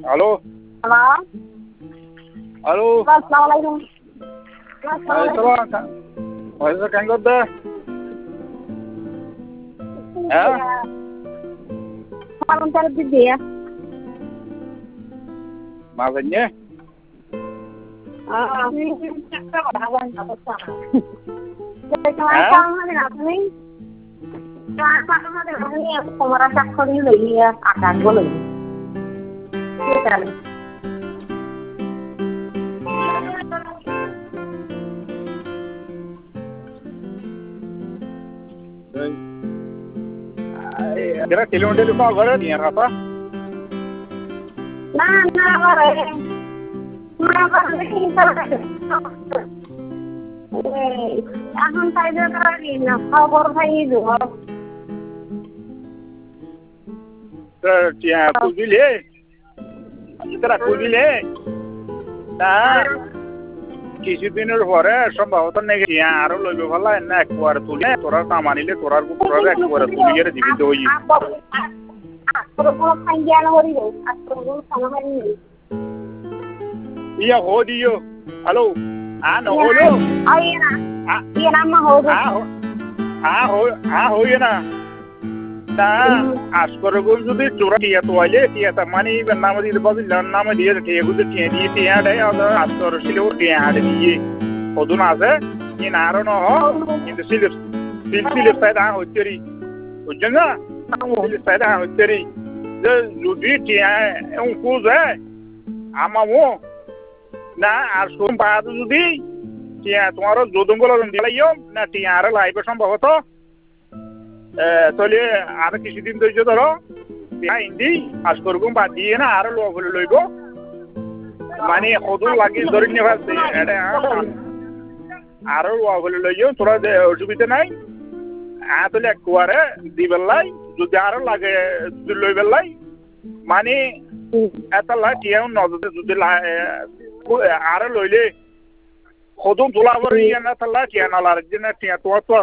Halo. Halo. Halo. Assalamualaikum. Assalamualaikum. Waalaikumsalam Kang Gode. Malam terbibi ya. Makanya. Ini cakap ada apa sana. Jadi kelihatan ada apa nih? Kelihatan ada apa nih? Aku merasa kali lagi ya akan boleh. Kita. Kira kilometer itu apa dia apa? Nah, apa? Apa sih এখন সাইডে করি না খবর ভাই দেব Dia kudile. Kita kudile. Nah, কিছুদিনের পরে সম্ভবত নাকি আরো লইবে ভালো না একবার তুলে তোরা কামানিলে তোরার তোরা একবার তুলে গিয়ে জীবিত হই পুরো ফাইয়ান হরি রে পুরো সামানি iya hodiyo halo ano hoyo ayena ayena ma hodo hoyo na ta askoro gun jodi chora tiya toile tiya ta mani nama di bazi nama diye tiya gu tiya di tiya dai ada askoro silo tiya ade diye odun ase ni naro no ho in the silip side ha hoteri ujanga silip side ha hoteri je jodi tiya un kuze amamo না আর সোম বাদ যদি তোমার যদুঙ্গল দিলাইও না টিয়ার লাইবে সম্ভবত তাহলে আর কিছুদিন ধৈর্য ধরো হিন্দি আজ করবো বাদ দিয়ে না আরো লোক লইব মানে কদু লাগি ধরে নিয়ে আরো লোক লইও তোরা অসুবিধা নাই তাহলে একবারে দিবেলাই যদি আরো লাগে যদি লইবেলাই মানে এটা লাই টিয়াও নজরে যদি আরে লইলে কদম তোলা করে ইয়া না তালা টিয়া না লার দিনা টিয়া তো